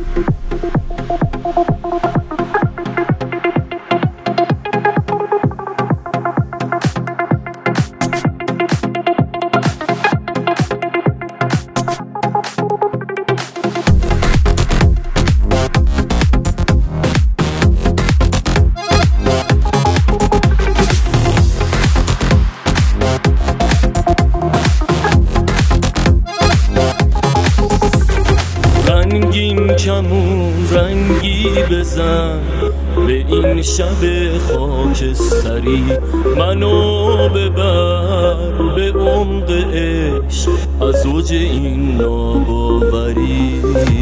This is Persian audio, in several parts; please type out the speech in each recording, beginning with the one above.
رنگین کمون رنگی بزن به این شب خاکستری، منو ببر به عمق عشق از اوج این ناباوری.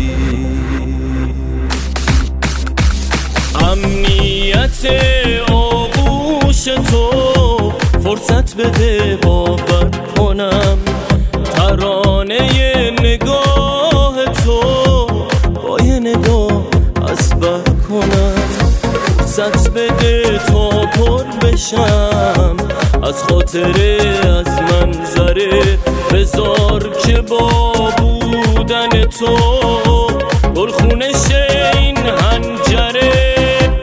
امنیت آغوش تو فرصت بده باور کنم، ترانه نگاه تو با یه نگاه از بر کنم. فرصت بده تا پر بشم از خاطره از منظره، بذار که با بودن تو گلخونه شه این هنجره.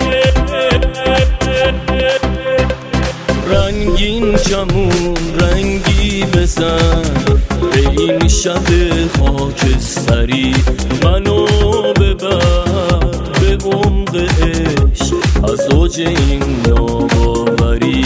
رنگین کمون رنگی بزن به این شب خاکستری، منو ببر به عمق عشق از اوج این ناباوری.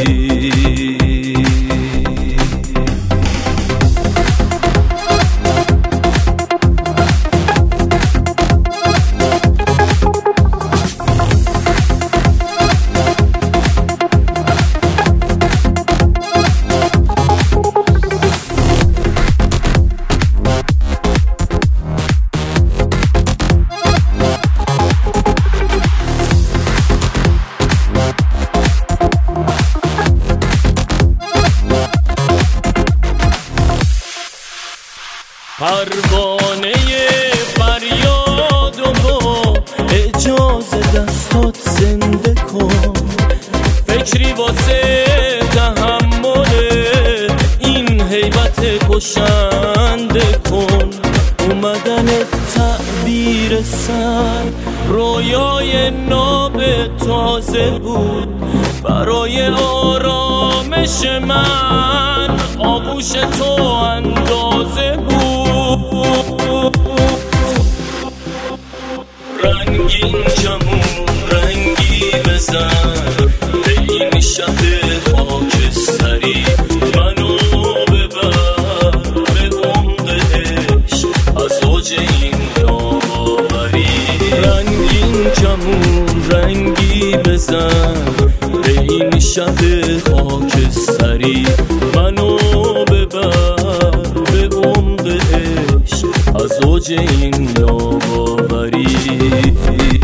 پروانه فریادو با اجازه دستات زنده کن، فکری واسه تحمل این حیبت کشنده کن. اومدن تعبیر سر رویای ناب تازه بود برای آرامش من، آغوش تو اندازه بود. رنگین کمون رنگی بزن به این شب خاکستری، منو ببر به عمق عشق از اوج این ناباوری. رنگین کمون رنگی بزن به این شب خاکستری، منو ببر به عمق عشق از اوج این ناباوری.